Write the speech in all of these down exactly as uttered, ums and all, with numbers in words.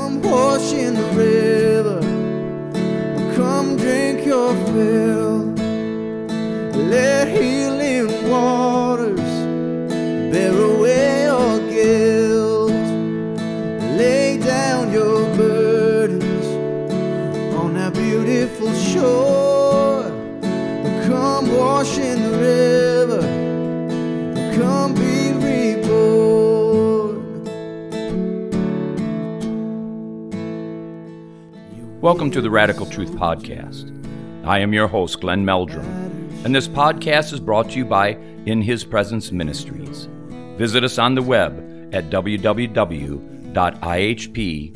Come wash in the river, come drink your fill. Let healing waters bear away your guilt. Lay down your burdens on that beautiful shore. Come wash in the river, come be reborn. Welcome to the Radical Truth Podcast. I am your host, Glenn Meldrum, and this podcast is brought to you by In His Presence Ministries. Visit us on the web at w w w dot i h p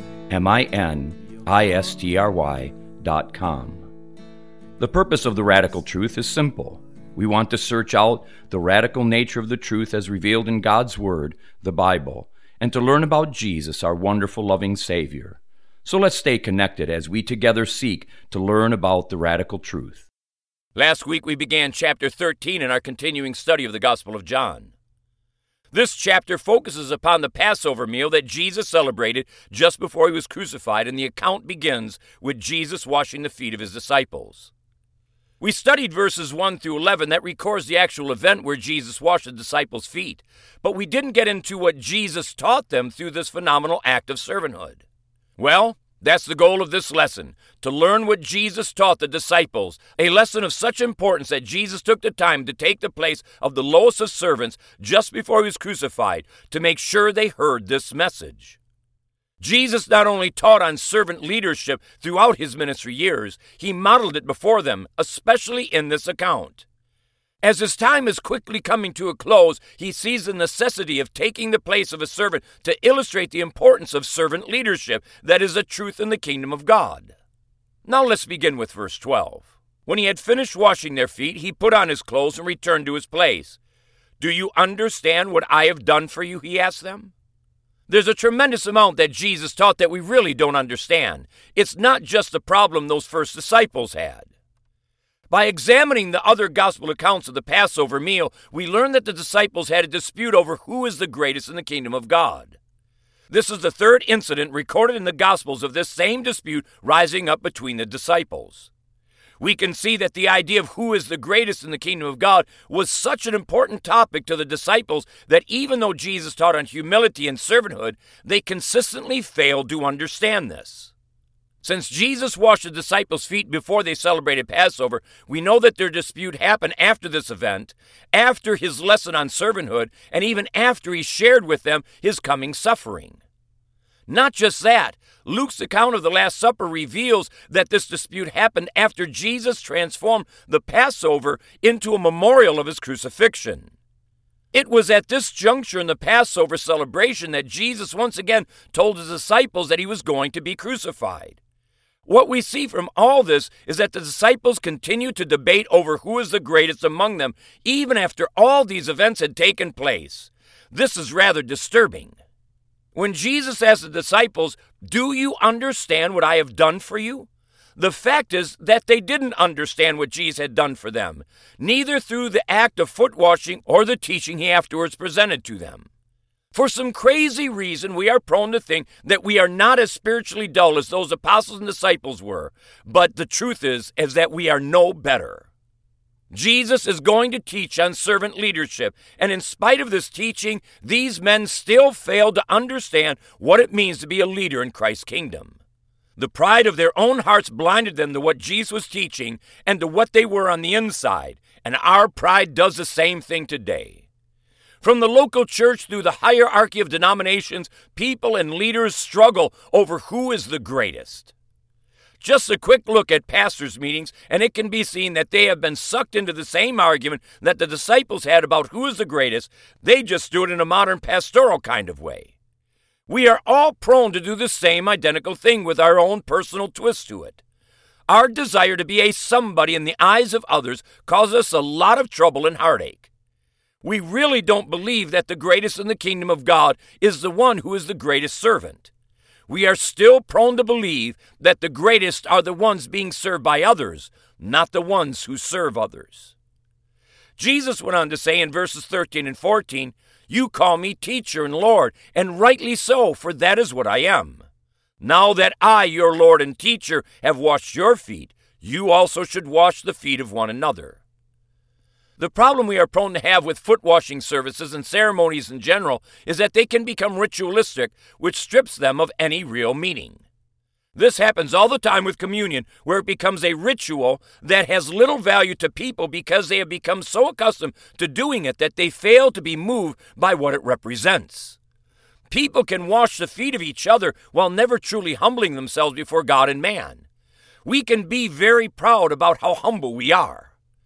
ministry dot com. The purpose of the Radical Truth is simple. We want to search out the radical nature of the truth as revealed in God's Word, the Bible, and to learn about Jesus, our wonderful, loving Savior. So let's stay connected as we together seek to learn about the radical truth. Last week we began chapter thirteen in our continuing study of the Gospel of John. This chapter focuses upon the Passover meal that Jesus celebrated just before he was crucified, and the account begins with Jesus washing the feet of his disciples. We studied verses one through eleven that records the actual event where Jesus washed the disciples' feet, but we didn't get into what Jesus taught them through this phenomenal act of servanthood. Well, that's the goal of this lesson, to learn what Jesus taught the disciples, a lesson of such importance that Jesus took the time to take the place of the lowest of servants just before he was crucified to make sure they heard this message. Jesus not only taught on servant leadership throughout his ministry years, he modeled it before them, especially in this account. As his time is quickly coming to a close, he sees the necessity of taking the place of a servant to illustrate the importance of servant leadership that is a truth in the kingdom of God. Now let's begin with verse twelve. When he had finished washing their feet, he put on his clothes and returned to his place. Do you understand what I have done for you? He asked them. There's a tremendous amount that Jesus taught that we really don't understand. It's not just the problem those first disciples had. By examining the other gospel accounts of the Passover meal, we learn that the disciples had a dispute over who is the greatest in the kingdom of God. This is the third incident recorded in the Gospels of this same dispute rising up between the disciples. We can see that the idea of who is the greatest in the kingdom of God was such an important topic to the disciples that even though Jesus taught on humility and servanthood, they consistently failed to understand this. Since Jesus washed the disciples' feet before they celebrated Passover, we know that their dispute happened after this event, after his lesson on servanthood, and even after he shared with them his coming suffering. Not just that, Luke's account of the Last Supper reveals that this dispute happened after Jesus transformed the Passover into a memorial of his crucifixion. It was at this juncture in the Passover celebration that Jesus once again told his disciples that he was going to be crucified. What we see from all this is that the disciples continued to debate over who is the greatest among them, even after all these events had taken place. This is rather disturbing. When Jesus asked the disciples, "Do you understand what I have done for you?" the fact is that they didn't understand what Jesus had done for them, neither through the act of foot washing or the teaching he afterwards presented to them. For some crazy reason, we are prone to think that we are not as spiritually dull as those apostles and disciples were, but the truth is, is that we are no better. Jesus is going to teach on servant leadership, and in spite of this teaching, these men still failed to understand what it means to be a leader in Christ's kingdom. The pride of their own hearts blinded them to what Jesus was teaching and to what they were on the inside, and our pride does the same thing today. From the local church through the hierarchy of denominations, people and leaders struggle over who is the greatest. Just a quick look at pastors' meetings, and it can be seen that they have been sucked into the same argument that the disciples had about who is the greatest. They just do it in a modern pastoral kind of way. We are all prone to do the same identical thing with our own personal twist to it. Our desire to be a somebody in the eyes of others causes us a lot of trouble and heartache. We really don't believe that the greatest in the kingdom of God is the one who is the greatest servant. We are still prone to believe that the greatest are the ones being served by others, not the ones who serve others. Jesus went on to say in verses thirteen and fourteen, "You call me teacher and Lord, and rightly so, for that is what I am. Now that I, your Lord and teacher, have washed your feet, you also should wash the feet of one another. The problem we are prone to have with foot-washing services and ceremonies in general is that they can become ritualistic, which strips them of any real meaning. This happens all the time with communion, where it becomes a ritual that has little value to people because they have become so accustomed to doing it that they fail to be moved by what it represents. People can wash the feet of each other while never truly humbling themselves before God and man. We can be very proud about how humble we are.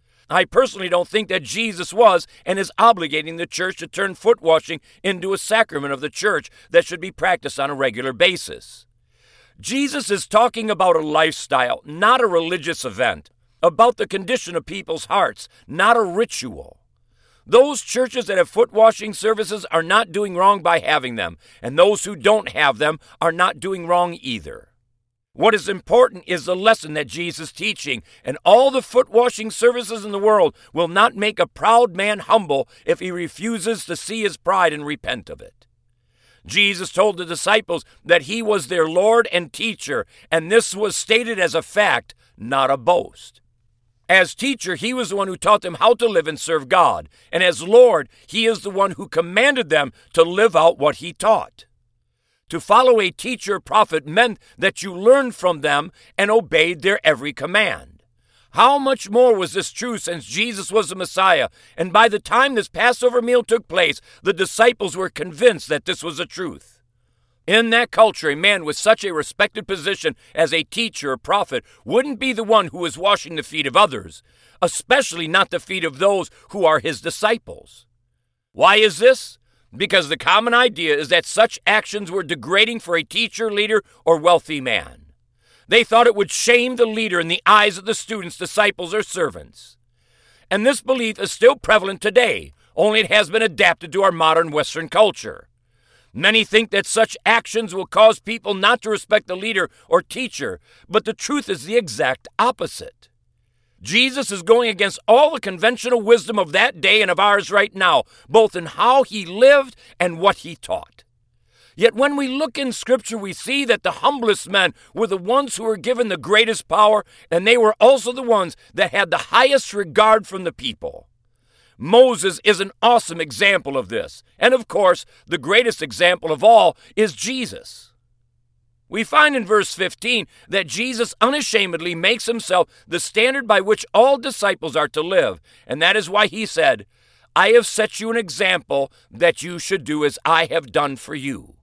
I personally don't think that Jesus was and is obligating the church to turn foot washing into a sacrament of the church that should be practiced on a regular basis. Jesus is talking about a lifestyle, not a religious event, about the condition of people's hearts, not a ritual. Those churches that have foot washing services are not doing wrong by having them, and those who don't have them are not doing wrong either. What is important is the lesson that Jesus is teaching, and all the foot-washing services in the world will not make a proud man humble if he refuses to see his pride and repent of it. Jesus told the disciples that he was their Lord and teacher, and this was stated as a fact, not a boast. As teacher, he was the one who taught them how to live and serve God, and as Lord, he is the one who commanded them to live out what he taught. To follow a teacher or prophet meant that you learned from them and obeyed their every command. How much more was this true since Jesus was the Messiah, and by the time this Passover meal took place, the disciples were convinced that this was the truth. In that culture, a man with such a respected position as a teacher or prophet wouldn't be the one who was washing the feet of others, especially not the feet of those who are his disciples. Why is this? Because the common idea is that such actions were degrading for a teacher, leader, or wealthy man. They thought it would shame the leader in the eyes of the students, disciples, or servants. And this belief is still prevalent today, only it has been adapted to our modern Western culture. Many think that such actions will cause people not to respect the leader or teacher, but the truth is the exact opposite. Jesus is going against all the conventional wisdom of that day and of ours right now, both in how he lived and what he taught. Yet when we look in Scripture, we see that the humblest men were the ones who were given the greatest power, and they were also the ones that had the highest regard from the people. Moses is an awesome example of this, and of course, the greatest example of all is Jesus. We find in verse fifteen that Jesus unashamedly makes himself the standard by which all disciples are to live, and that is why he said, "I have set you an example that you should do as I have done for you."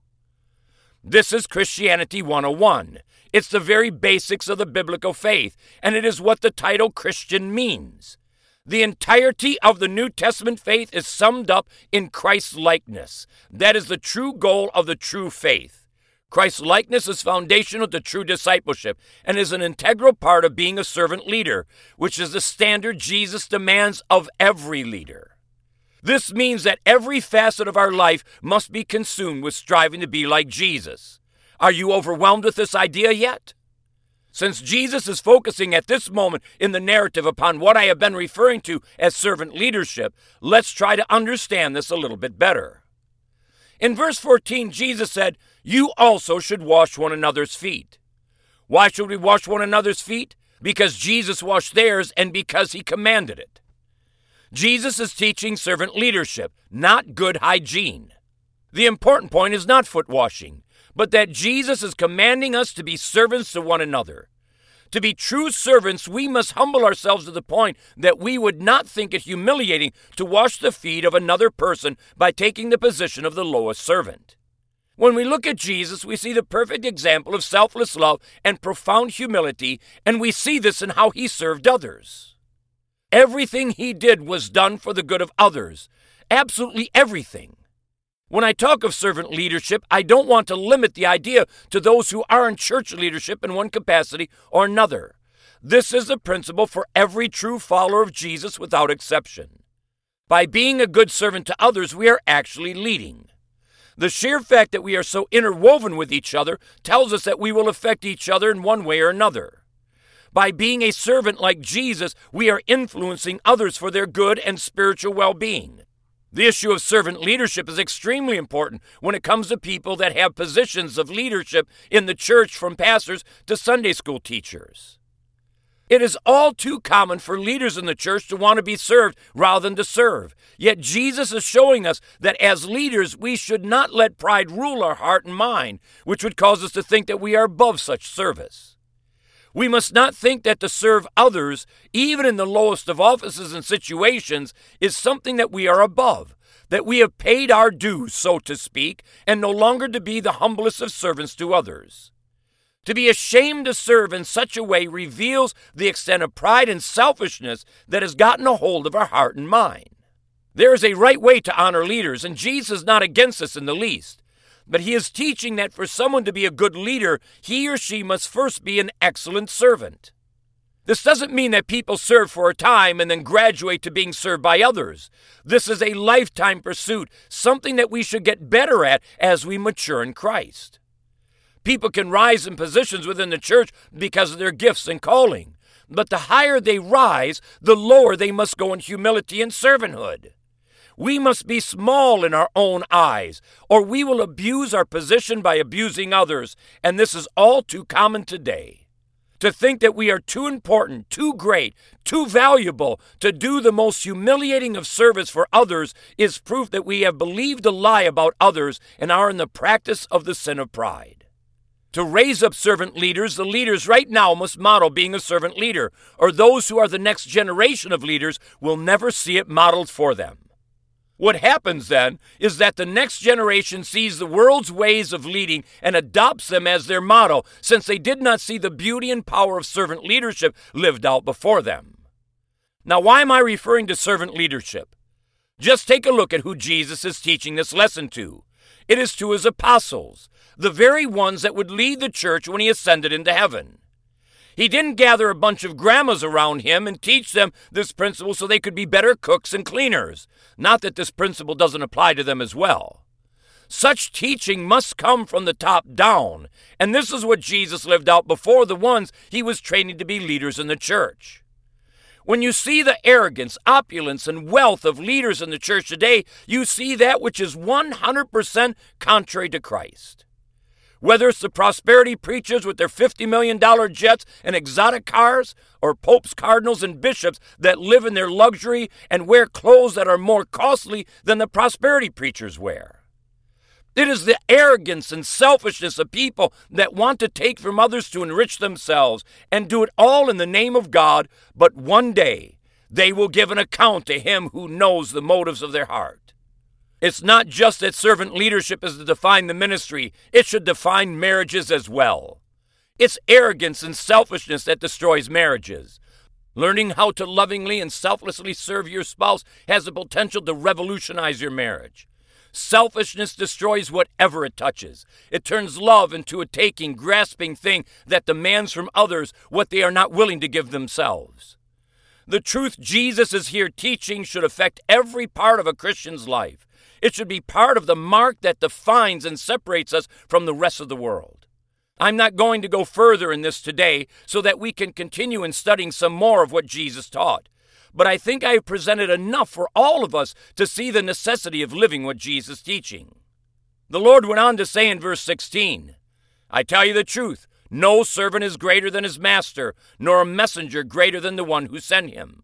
This is Christianity one oh one. It's the very basics of the biblical faith, and it is what the title Christian means. The entirety of the New Testament faith is summed up in Christ's likeness. That is the true goal of the true faith. Christ's likeness is foundational to true discipleship and is an integral part of being a servant leader, which is the standard Jesus demands of every leader. This means that every facet of our life must be consumed with striving to be like Jesus. Are you overwhelmed with this idea yet? Since Jesus is focusing at this moment in the narrative upon what I have been referring to as servant leadership, let's try to understand this a little bit better. In verse fourteen, Jesus said, "You also should wash one another's feet." Why should we wash one another's feet? Because Jesus washed theirs and because he commanded it. Jesus is teaching servant leadership, not good hygiene. The important point is not foot washing, but that Jesus is commanding us to be servants to one another. To be true servants, we must humble ourselves to the point that we would not think it humiliating to wash the feet of another person by taking the position of the lowest servant. When we look at Jesus, we see the perfect example of selfless love and profound humility, and we see this in how he served others. Everything he did was done for the good of others. Absolutely everything. When I talk of servant leadership, I don't want to limit the idea to those who are in church leadership in one capacity or another. This is the principle for every true follower of Jesus without exception. By being a good servant to others, we are actually leading. The sheer fact that we are so interwoven with each other tells us that we will affect each other in one way or another. By being a servant like Jesus, we are influencing others for their good and spiritual well-being. The issue of servant leadership is extremely important when it comes to people that have positions of leadership in the church, from pastors to Sunday school teachers. It is all too common for leaders in the church to want to be served rather than to serve. Yet Jesus is showing us that as leaders, we should not let pride rule our heart and mind, which would cause us to think that we are above such service. We must not think that to serve others, even in the lowest of offices and situations, is something that we are above, that we have paid our dues, so to speak, and no longer to be the humblest of servants to others. To be ashamed to serve in such a way reveals the extent of pride and selfishness that has gotten a hold of our heart and mind. There is a right way to honor leaders, and Jesus is not against this in the least. But he is teaching that for someone to be a good leader, he or she must first be an excellent servant. This doesn't mean that people serve for a time and then graduate to being served by others. This is a lifetime pursuit, something that we should get better at as we mature in Christ. People can rise in positions within the church because of their gifts and calling, but the higher they rise, the lower they must go in humility and servanthood. We must be small in our own eyes, or we will abuse our position by abusing others, and this is all too common today. To think that we are too important, too great, too valuable to do the most humiliating of service for others is proof that we have believed a lie about others and are in the practice of the sin of pride. To raise up servant leaders, the leaders right now must model being a servant leader, or those who are the next generation of leaders will never see it modeled for them. What happens then is that the next generation sees the world's ways of leading and adopts them as their model, since they did not see the beauty and power of servant leadership lived out before them. Now, why am I referring to servant leadership? Just take a look at who Jesus is teaching this lesson to. It is to his apostles, the very ones that would lead the church when he ascended into heaven. He didn't gather a bunch of grandmas around him and teach them this principle so they could be better cooks and cleaners. Not that this principle doesn't apply to them as well. Such teaching must come from the top down, and this is what Jesus lived out before the ones he was training to be leaders in the church. When you see the arrogance, opulence, and wealth of leaders in the church today, you see that which is one hundred percent contrary to Christ. Whether it's the prosperity preachers with their fifty million dollars jets and exotic cars, or popes, cardinals, and bishops that live in their luxury and wear clothes that are more costly than the prosperity preachers wear. It is the arrogance and selfishness of people that want to take from others to enrich themselves and do it all in the name of God, but one day they will give an account to him who knows the motives of their heart. It's not just that servant leadership is to define the ministry, it should define marriages as well. It's arrogance and selfishness that destroys marriages. Learning how to lovingly and selflessly serve your spouse has the potential to revolutionize your marriage. Selfishness destroys whatever it touches. It turns love into a taking, grasping thing that demands from others what they are not willing to give themselves. The truth Jesus is here teaching should affect every part of a Christian's life. It should be part of the mark that defines and separates us from the rest of the world. I'm not going to go further in this today so that we can continue in studying some more of what Jesus taught. But I think I have presented enough for all of us to see the necessity of living what Jesus is teaching. The Lord went on to say in verse sixteen, I tell you the truth, no servant is greater than his master, nor a messenger greater than the one who sent him.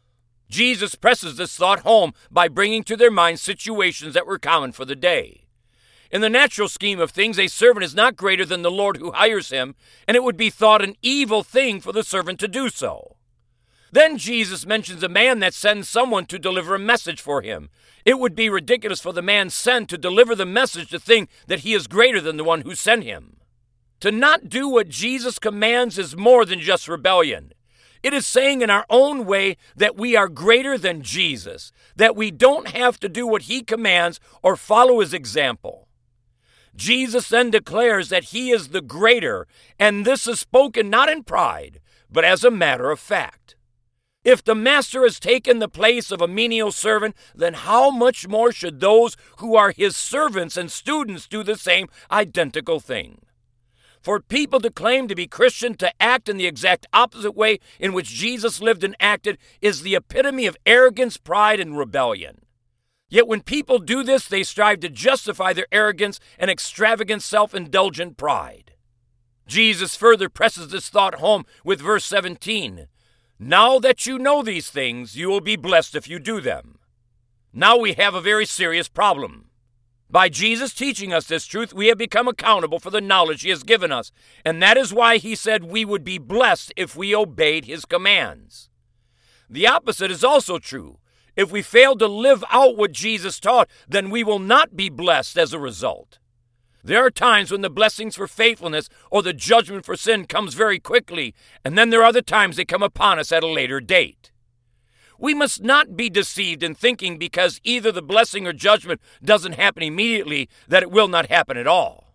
Jesus presses this thought home by bringing to their minds situations that were common for the day. In the natural scheme of things, a servant is not greater than the Lord who hires him, and it would be thought an evil thing for the servant to do so. Then Jesus mentions a man that sends someone to deliver a message for him. It would be ridiculous for the man sent to deliver the message to think that he is greater than the one who sent him. To not do what Jesus commands is more than just rebellion. It is saying in our own way that we are greater than Jesus, that we don't have to do what he commands or follow his example. Jesus then declares that he is the greater, and this is spoken not in pride, but as a matter of fact. If the master has taken the place of a menial servant, then how much more should those who are his servants and students do the same identical thing? For people to claim to be Christian to act in the exact opposite way in which Jesus lived and acted is the epitome of arrogance, pride, and rebellion. Yet when people do this, they strive to justify their arrogance and extravagant self-indulgent pride. Jesus further presses this thought home with verse seventeen. Now that you know these things, you will be blessed if you do them. Now we have a very serious problem. By Jesus teaching us this truth, we have become accountable for the knowledge he has given us, and that is why he said we would be blessed if we obeyed his commands. The opposite is also true. If we fail to live out what Jesus taught, then we will not be blessed as a result. There are times when the blessings for faithfulness or the judgment for sin comes very quickly, and then there are other times they come upon us at a later date. We must not be deceived in thinking because either the blessing or judgment doesn't happen immediately that it will not happen at all.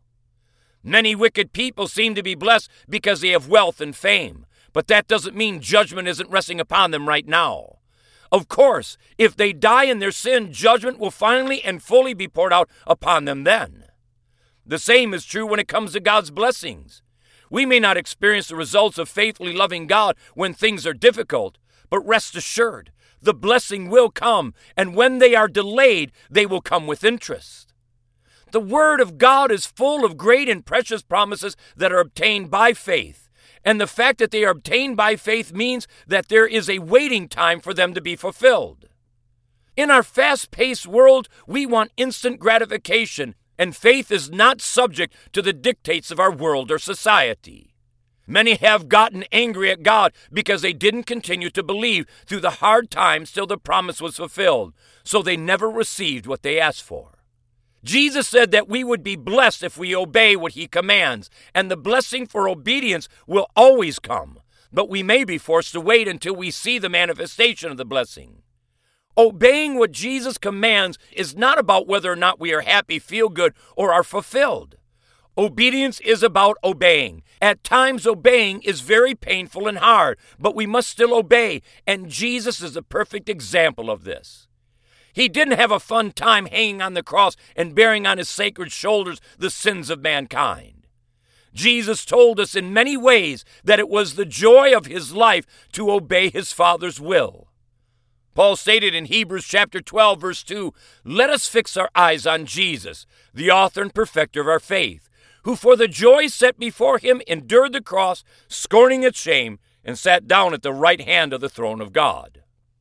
Many wicked people seem to be blessed because they have wealth and fame, but that doesn't mean judgment isn't resting upon them right now. Of course, if they die in their sin, judgment will finally and fully be poured out upon them then. The same is true when it comes to God's blessings. We may not experience the results of faithfully loving God when things are difficult, but rest assured, the blessing will come, and when they are delayed, they will come with interest. The Word of God is full of great and precious promises that are obtained by faith, and the fact that they are obtained by faith means that there is a waiting time for them to be fulfilled. In our fast-paced world, we want instant gratification, and faith is not subject to the dictates of our world or society. Many have gotten angry at God because they didn't continue to believe through the hard times till the promise was fulfilled, so they never received what they asked for. Jesus said that we would be blessed if we obey what he commands, and the blessing for obedience will always come, but we may be forced to wait until we see the manifestation of the blessing. Obeying what Jesus commands is not about whether or not we are happy, feel good, or are fulfilled. Obedience is about obeying. At times, obeying is very painful and hard, but we must still obey, and Jesus is a perfect example of this. He didn't have a fun time hanging on the cross and bearing on his sacred shoulders the sins of mankind. Jesus told us in many ways that it was the joy of his life to obey his Father's will. Paul stated in Hebrews chapter twelve, verse two, "Let us fix our eyes on Jesus, the author and perfecter of our faith, who for the joy set before him endured the cross, scorning its shame, and sat down at the right hand of the throne of God."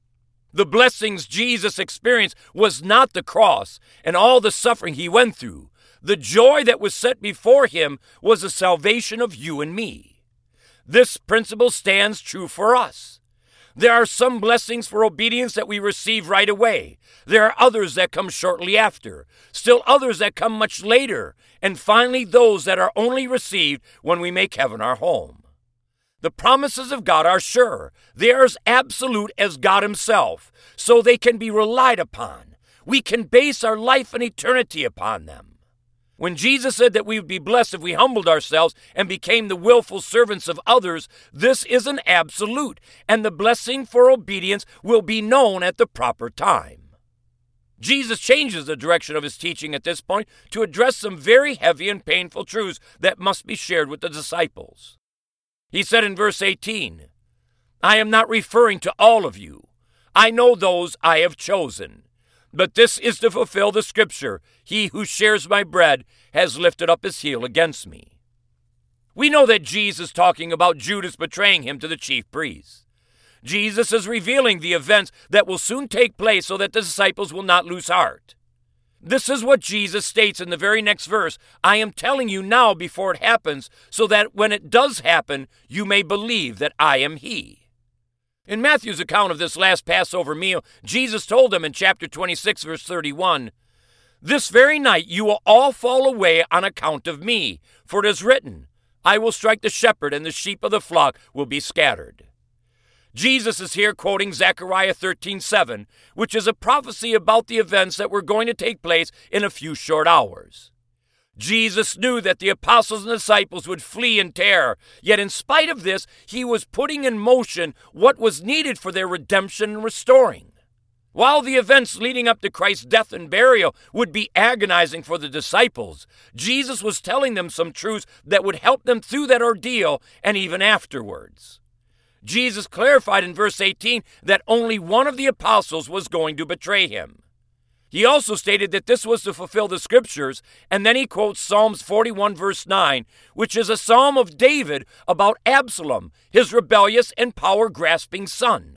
The blessings Jesus experienced was not the cross and all the suffering he went through. The joy that was set before him was the salvation of you and me. This principle stands true for us. There are some blessings for obedience that we receive right away. There are others that come shortly after. Still others that come much later. And finally, those that are only received when we make heaven our home. The promises of God are sure. They are as absolute as God himself, so they can be relied upon. We can base our life and eternity upon them. When Jesus said that we would be blessed if we humbled ourselves and became the willful servants of others, this is an absolute, and the blessing for obedience will be known at the proper time. Jesus changes the direction of his teaching at this point to address some very heavy and painful truths that must be shared with the disciples. He said in verse eighteen, "I am not referring to all of you. I know those I have chosen. But this is to fulfill the scripture, 'He who shares my bread has lifted up his heel against me.'" We know that Jesus is talking about Judas betraying him to the chief priests. Jesus is revealing the events that will soon take place so that the disciples will not lose heart. This is what Jesus states in the very next verse. "I am telling you now before it happens, so that when it does happen, you may believe that I am he." In Matthew's account of this last Passover meal, Jesus told them in chapter twenty-six, verse thirty-one, "This very night you will all fall away on account of me, for it is written, I will strike the shepherd, and the sheep of the flock will be scattered." Jesus is here quoting Zechariah thirteen seven, which is a prophecy about the events that were going to take place in a few short hours. Jesus knew that the apostles and disciples would flee in terror, yet in spite of this, he was putting in motion what was needed for their redemption and restoring. While the events leading up to Christ's death and burial would be agonizing for the disciples, Jesus was telling them some truths that would help them through that ordeal and even afterwards. Jesus clarified in verse eighteen that only one of the apostles was going to betray him. He also stated that this was to fulfill the scriptures, and then he quotes Psalms forty-one verse nine, which is a psalm of David about Absalom, his rebellious and power-grasping son.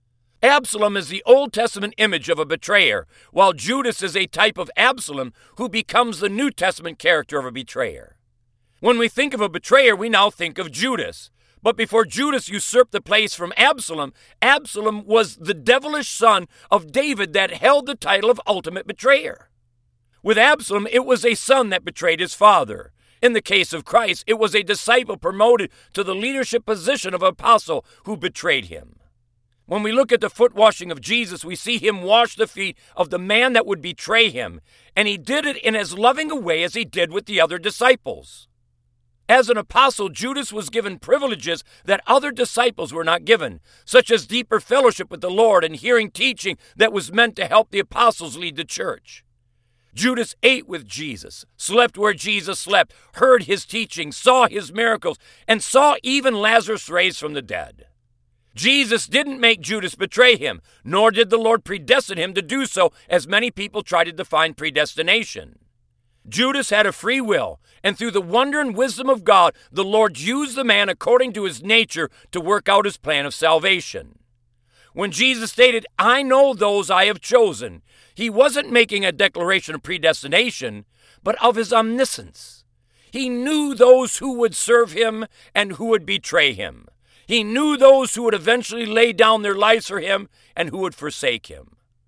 Absalom is the Old Testament image of a betrayer, while Judas is a type of Absalom who becomes the New Testament character of a betrayer. When we think of a betrayer, we now think of Judas. But before Judas usurped the place from Absalom, Absalom was the devilish son of David that held the title of ultimate betrayer. With Absalom, it was a son that betrayed his father. In the case of Christ, it was a disciple promoted to the leadership position of apostle who betrayed him. When we look at the foot washing of Jesus, we see him wash the feet of the man that would betray him, and he did it in as loving a way as he did with the other disciples. As an apostle, Judas was given privileges that other disciples were not given, such as deeper fellowship with the Lord and hearing teaching that was meant to help the apostles lead the church. Judas ate with Jesus, slept where Jesus slept, heard his teaching, saw his miracles, and saw even Lazarus raised from the dead. Jesus didn't make Judas betray him, nor did the Lord predestine him to do so, as many people try to define predestination. Judas had a free will, and through the wonder and wisdom of God, the Lord used the man according to his nature to work out his plan of salvation. When Jesus stated, "I know those I have chosen," he wasn't making a declaration of predestination, but of his omniscience. He knew those who would serve him and who would betray him. He knew those who would eventually lay down their lives for him and who would forsake him.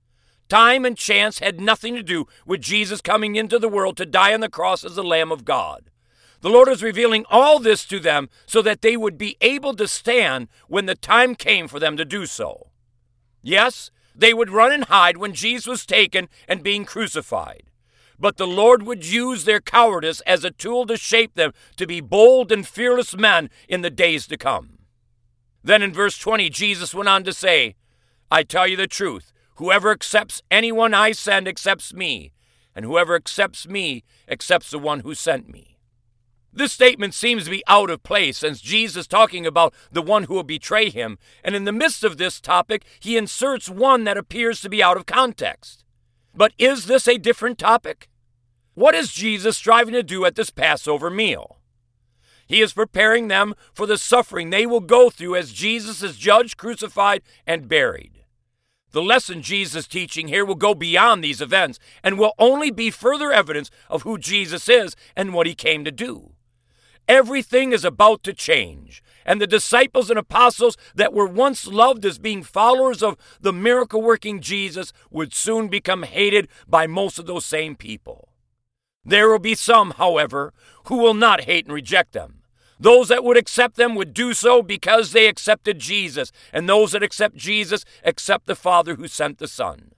Time and chance had nothing to do with Jesus coming into the world to die on the cross as the Lamb of God. The Lord is revealing all this to them so that they would be able to stand when the time came for them to do so. Yes, they would run and hide when Jesus was taken and being crucified. But the Lord would use their cowardice as a tool to shape them to be bold and fearless men in the days to come. Then in verse twenty, Jesus went on to say, "I tell you the truth. Whoever accepts anyone I send accepts me, and whoever accepts me accepts the one who sent me." This statement seems to be out of place since Jesus is talking about the one who will betray him, and in the midst of this topic, he inserts one that appears to be out of context. But is this a different topic? What is Jesus striving to do at this Passover meal? He is preparing them for the suffering they will go through as Jesus is judged, crucified, and buried. The lesson Jesus is teaching here will go beyond these events and will only be further evidence of who Jesus is and what he came to do. Everything is about to change, and the disciples and apostles that were once loved as being followers of the miracle-working Jesus would soon become hated by most of those same people. There will be some, however, who will not hate and reject them. Those that would accept them would do so because they accepted Jesus, and those that accept Jesus accept the Father who sent the Son.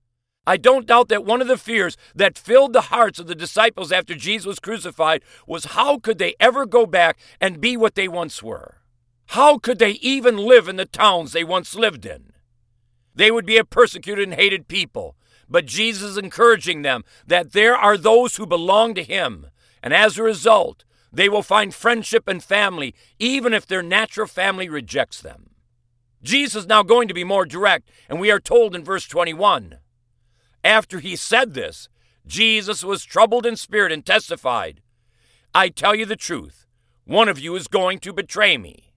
I don't doubt that one of the fears that filled the hearts of the disciples after Jesus was crucified was how could they ever go back and be what they once were? How could they even live in the towns they once lived in? They would be a persecuted and hated people, but Jesus is encouraging them that there are those who belong to him, and as a result, they will find friendship and family, even if their natural family rejects them. Jesus is now going to be more direct, and we are told in verse twenty-one, after he said this, Jesus was troubled in spirit and testified, "I tell you the truth, one of you is going to betray me."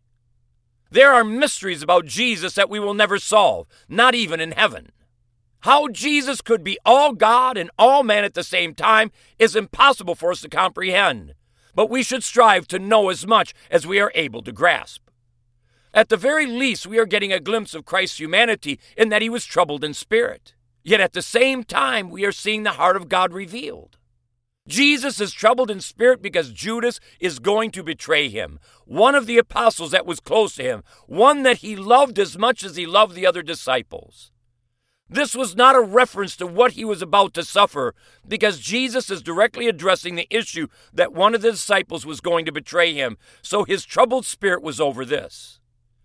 There are mysteries about Jesus that we will never solve, not even in heaven. How Jesus could be all God and all man at the same time is impossible for us to comprehend. But we should strive to know as much as we are able to grasp. At the very least, we are getting a glimpse of Christ's humanity in that he was troubled in spirit. Yet at the same time, we are seeing the heart of God revealed. Jesus is troubled in spirit because Judas is going to betray him, one of the apostles that was close to him, one that he loved as much as he loved the other disciples. This was not a reference to what he was about to suffer, because Jesus is directly addressing the issue that one of the disciples was going to betray him, so his troubled spirit was over this.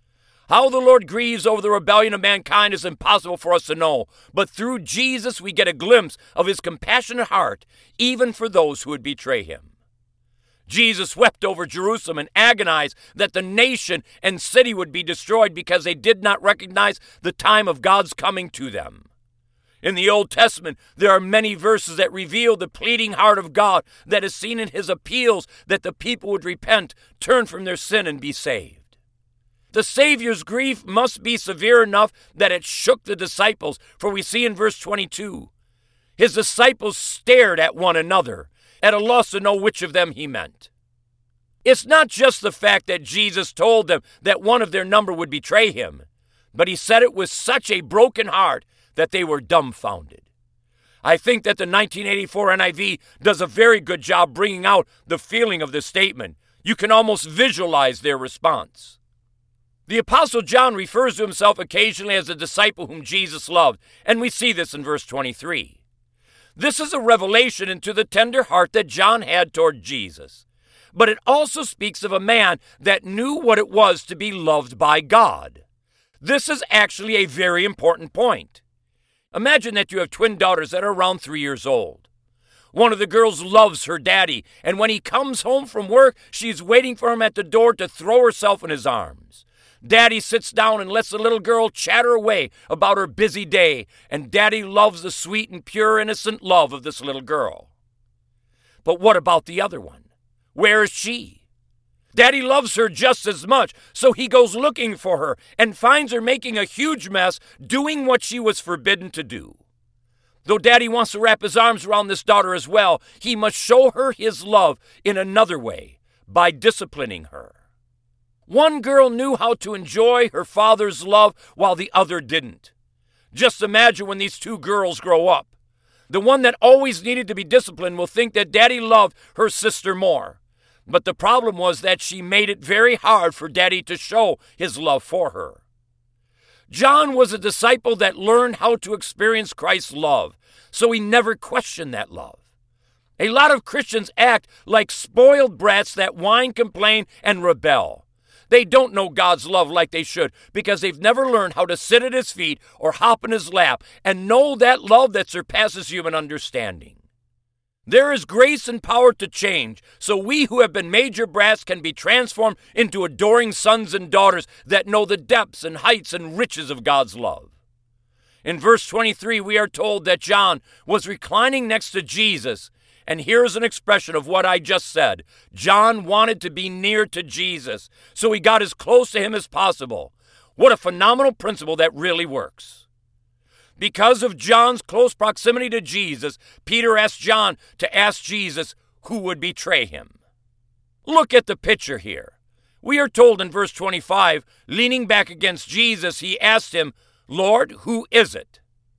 How the Lord grieves over the rebellion of mankind is impossible for us to know, but through Jesus we get a glimpse of his compassionate heart, even for those who would betray him. Jesus wept over Jerusalem and agonized that the nation and city would be destroyed because they did not recognize the time of God's coming to them. In the Old Testament, there are many verses that reveal the pleading heart of God that is seen in his appeals that the people would repent, turn from their sin, and be saved. The Savior's grief must be severe enough that it shook the disciples, for we see in verse twenty-two, his disciples stared at one another, at a loss to know which of them he meant. It's not just the fact that Jesus told them that one of their number would betray him, but he said it with such a broken heart that they were dumbfounded. I think that the nineteen eighty-four N I V does a very good job bringing out the feeling of this statement. You can almost visualize their response. The Apostle John refers to himself occasionally as a disciple whom Jesus loved, and we see this in verse twenty-three. This is a revelation into the tender heart that John had toward Jesus, but it also speaks of a man that knew what it was to be loved by God. This is actually a very important point. Imagine that you have twin daughters that are around three years old. One of the girls loves her daddy, and when he comes home from work, she's waiting for him at the door to throw herself in his arms. Daddy sits down and lets the little girl chatter away about her busy day, and Daddy loves the sweet and pure innocent love of this little girl. But what about the other one? Where is she? Daddy loves her just as much, so he goes looking for her and finds her making a huge mess, doing what she was forbidden to do. Though Daddy wants to wrap his arms around this daughter as well, he must show her his love in another way, by disciplining her. One girl knew how to enjoy her father's love while the other didn't. Just imagine when these two girls grow up. The one that always needed to be disciplined will think that Daddy loved her sister more. But the problem was that she made it very hard for Daddy to show his love for her. John was a disciple that learned how to experience Christ's love, so he never questioned that love. A lot of Christians act like spoiled brats that whine, complain, and rebel. They don't know God's love like they should because they've never learned how to sit at his feet or hop in his lap and know that love that surpasses human understanding. There is grace and power to change, so we who have been major brats can be transformed into adoring sons and daughters that know the depths and heights and riches of God's love. In verse twenty-three, we are told that John was reclining next to Jesus, and here's an expression of what I just said. John wanted to be near to Jesus, so he got as close to him as possible. What a phenomenal principle that really works. Because of John's close proximity to Jesus, Peter asked John to ask Jesus who would betray him. Look at the picture here. We are told in verse twenty-five, leaning back against Jesus, he asked him, "Lord, who is it?"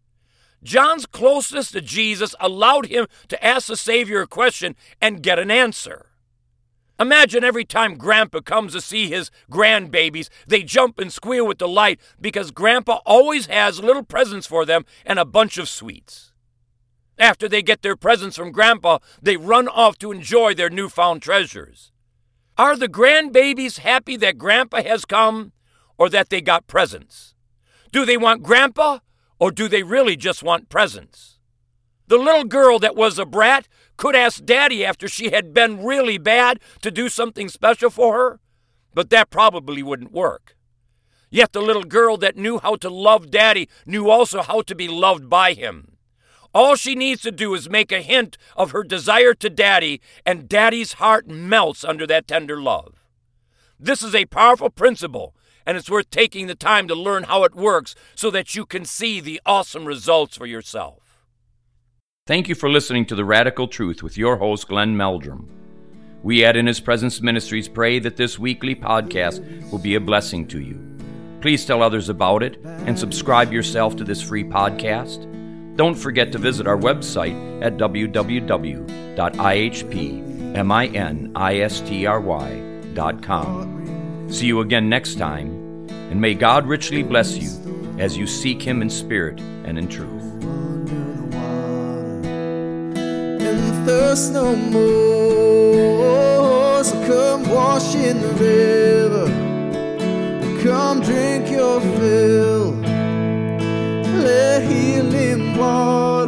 John's closeness to Jesus allowed him to ask the Savior a question and get an answer. Imagine every time Grandpa comes to see his grandbabies, they jump and squeal with delight because Grandpa always has little presents for them and a bunch of sweets. After they get their presents from Grandpa, they run off to enjoy their newfound treasures. Are the grandbabies happy that Grandpa has come or that they got presents? Do they want Grandpa or do they really just want presents? The little girl that was a brat could ask Daddy after she had been really bad to do something special for her, but that probably wouldn't work. Yet the little girl that knew how to love Daddy knew also how to be loved by him. All she needs to do is make a hint of her desire to Daddy, and Daddy's heart melts under that tender love. This is a powerful principle, and it's worth taking the time to learn how it works so that you can see the awesome results for yourself. Thank you for listening to The Radical Truth with your host, Glenn Meldrum. We at In His Presence Ministries pray that this weekly podcast will be a blessing to you. Please tell others about it and subscribe yourself to this free podcast. Don't forget to visit our website at w w w dot i h p ministry dot com. See you again next time, and may God richly bless you as you seek Him in spirit and in truth. And thirst no more, so come wash in the river, come drink your fill, let healing water